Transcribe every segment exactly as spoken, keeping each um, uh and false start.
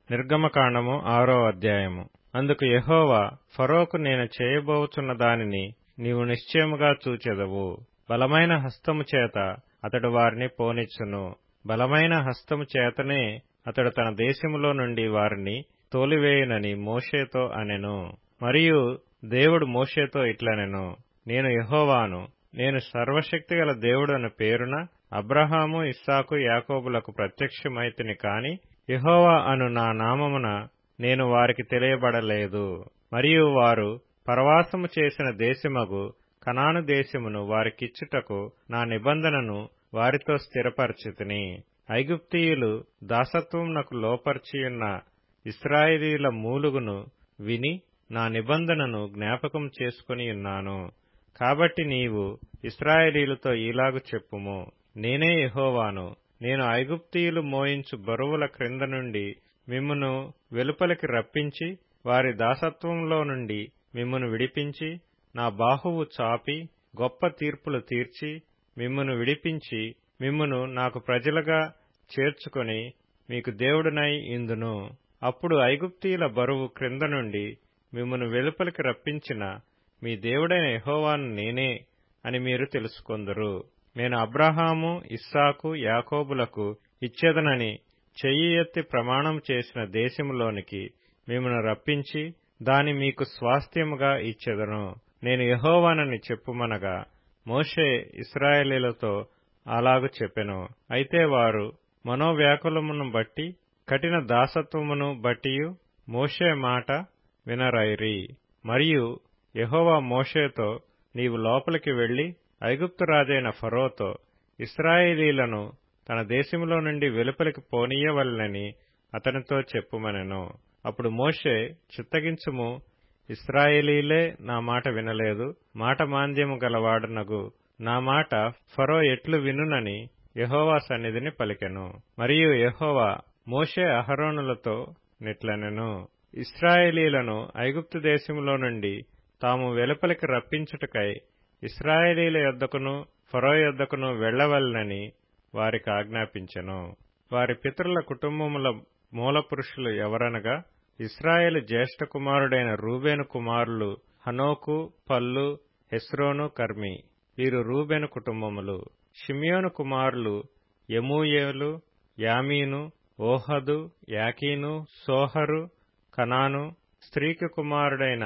నిర్గమకాండము ఆరో అధ్యాయము. అందుకు యెహోవా, ఫరోకు నేను చేయబోచున్న దానిని నీవు నిశ్చయముగా చూచెదవు. బలమైన హస్తము చేత అతడు వారిని పోనిచ్చును. బలమైన హస్తము చేతనే అతడు తన దేశములో నుండి వారిని తోలివేయునని మోషేతో అనెను. మరియు దేవుడు మోషేతో ఇట్లనెను, నేను యెహోవాను, నేను సర్వశక్తిగల దేవుడను పేరున అబ్రహాము, ఇస్సాకు, యాకోబులకు ప్రత్యక్షమైతిని కాని యెహోవా అను నా నామమున నేను వారికి తెలియబడలేదు. మరియు వారు పరవాసము చేసిన దేశమగు కనాను దేశమును వారికిచ్చుటకు నా నిబంధనను వారితో స్థిరపరచితిని. ఐగుప్తీయులు దాసత్వమునకు లోపర్చియున్న ఇశ్రాయేలీయుల మూలుగును విని నా నిబంధనను జ్ఞాపకం చేసుకొనియున్నాను. కాబట్టి నీవు ఇశ్రాయేలీయులతో ఈలాగు చెప్పుము, నేనే యెహోవాను. నేను ఐగుప్తీయులు మోయించు బరువుల క్రింద నుండి మిమ్మును వెలుపలికి రప్పించి వారి దాసత్వంలో నుండి మిమ్మును విడిపించి నా బాహువు చాపి గొప్ప తీర్పులు తీర్చి మిమ్మును విడిపించి మిమ్మును నాకు ప్రజలుగా చేర్చుకొని మీకు దేవుడునై ఇందును. అప్పుడు ఐగుప్తీయుల బరువు క్రింద నుండి మిమ్మును వెలుపలికి రప్పించిన మీ దేవుడైన యెహోవాను నేనే అని మీరు తెలుసుకొందురు. నేను అబ్రహాము, ఇస్సాకు, యాకోబులకు ఇచ్చేదనని చెయ్యి ఎత్తి ప్రమాణం చేసిన దేశములోనికి మిమ్మును రప్పించి దాని మీకు స్వాస్థ్యముగా ఇచ్చెదను. నేను యెహోవానని చెప్పుమనగా మోషే ఇశ్రాయేలీయులతో అలాగు చెప్పెను. అయితే వారు మనోవ్యాకులమును బట్టి కఠిన దాసత్వమును బట్టియు మోషే మాట వినరైరి. మరియు యెహోవా మోషేతో, నీవు లోపలికి వెళ్లి ఐగుప్తు రాజైన ఫరోతో ఇశ్రాయేలీయులను తన దేశములో నుండి వెలుపలికి పోనీయవలెనని అతనితో చెప్పుమనెను. అప్పుడు మోషే, చిత్తగించుము, ఇశ్రాయేలీయులే నా మాట వినలేదు, మాట మాంద్యము గలవాడనగు నా మాట ఫరో ఎట్లు వినునని యెహోవా సన్నిధిని పలికెను. మరియు యెహోవా మోషే అహరోనులతో నిట్లనెను, ఇశ్రాయేలీయులను ఐగుప్తు దేశములో నుండి తాము వెలుపలికి రప్పించుటకై ఇశ్రాయేలీయుల యొద్దకును ఫరో యొద్దకును వెళ్లవలెనని వారికి ఆజ్ఞాపించెను. వారి పితరుల కుటుంబముల మూలపురుషులు ఎవరనగా ఇశ్రాయేలు జ్యేష్ఠ కుమారుడైన రూబేను కుమారులు హనోకు, పల్లు, హెస్రోను, కర్మి. వీరు రూబేను కుటుంబములు. షిమ్యోను కుమారులు యెమూయేలు, యామీను, ఓహదు, యాకీను, సోహరు, కనాను. స్త్రీకి కుమారుడైన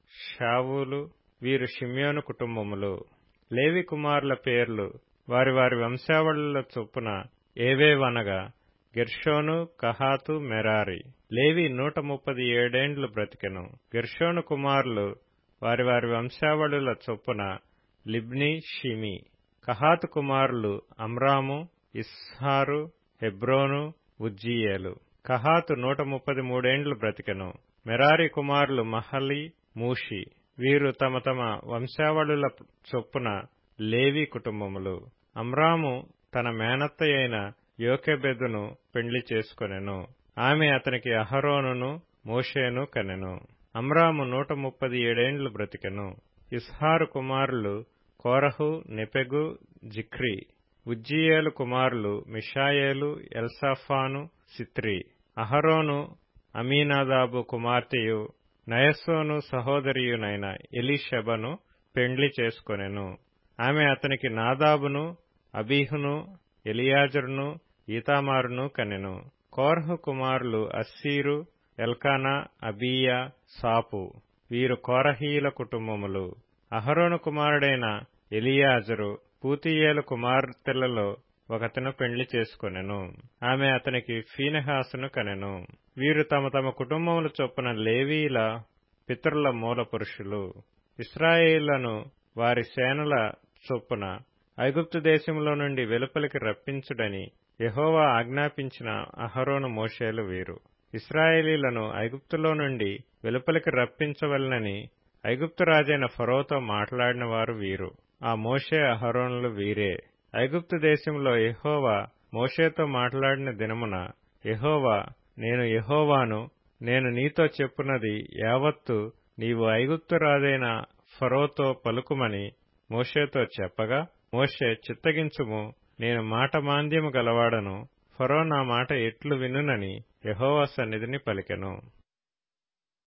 షావూలు. వీరు షిమ్యోను కుటుంబములు. లేవి కుమారుల పేర్లు వారి వారి వంశావళుల చొప్పున ఏవేవనగా గెర్షోను, కహాతు, మెరారి. లేవి నూట ముప్పది ఏడేండ్లు బ్రతికెను. గెర్షోను కుమారులు వారి వారి వంశావళుల చొప్పున లిబ్ని, షిమి. కహాతు కుమారులు అమ్రాము, ఇస్హారు, హెబ్రోను, ఉజ్జీయేలు. కహాతు నూట ముప్పది మూడేండ్లు బ్రతికెను. మెరారి కుమారులు మహలి, మూషి. వీరు తమ తమ వంశావళుల చొప్పున లేవి కుటుంబములు. అమ్రాము తన మేనత్త అయిన యోకెబెదును పెండ్లి చేసుకొనెను. ఆమె అతనికి అహరోనును మోషేను కనెను. అమ్రాము నూట ముప్పది ఏడేండ్లు బ్రతికెను. ఇస్హారు కుమారులు కోరహు, నెపెగు, జిక్రి. ఉజ్జీయేలు కుమారులు మిషాయేలు, ఎల్సాఫాను, సిత్రి. అహరోను అమీనాదాబు కుమార్తెయు నయస్సోను సహోదరియునైన ఎలీషెబను పెండ్లి చేసుకొనెను. ఆమె అతనికి నాదాబును, అబీహును, ఎలియాజరును, ఈతామారును కనెను. కోరహు కుమారులు అస్సీరు, ఎల్కానా, అబీయా, సాపు. వీరు కోరహీయుల కుటుంబములు. అహరోను కుమారుడైన ఎలియాజరు పూతీయేలు కుమార్తెలలో ఒకతను పెండ్లి చేసుకొనెను. ఆమె అతనికి ఫీనెహాసును కనెను. వీరు తమ తమ కుటుంబముల చొప్పున లేవీల పితరుల మూల పురుషులు. ఇశ్రాయేలులను వారి సేనల చొప్పున ఐగుప్తు దేశములో నుండి వెలుపలికి రప్పించుడని యెహోవా ఆజ్ఞాపించిన అహరోను, మోషేలు వీరు. ఇశ్రాయేలీయులను ఐగుప్తులో నుండి వెలుపలికి రప్పించవలెనని ఐగుప్తు రాజైన ఫరోతో మాట్లాడిన వారు వీరు. ఆ మోషే, అహరోనులు వీరే. ఐగుప్తు దేశంలో యెహోవా మోషేతో మాట్లాడిన దినమున యెహోవా, నేను యెహోవాను, నేను నీతో చెప్పున్నది యావత్తు నీవు ఐగుప్తు రాజైన ఫరోతో పలుకుమని మోషేతో చెప్పగా, మోషే, చిత్తగించుము, నేను మాటమాంద్యము గలవాడను, ఫరో నా మాట ఎట్లు వినునని యెహోవా సన్నిధిని పలికెను.